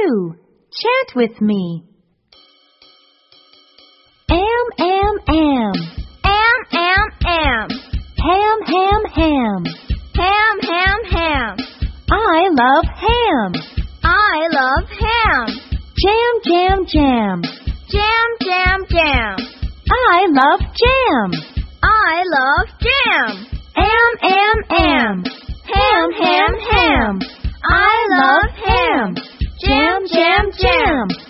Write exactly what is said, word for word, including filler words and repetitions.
too. Chant with me. Am, am, am. Am, am, am. Ham, ham, ham. Ham, ham, ham. I love ham. I love ham. Jam, jam, jam. Jam, jam, jam. I love jam. I love jam. Am, am, am. Ham, ham, ham. I love ham. Jam, jam, jam.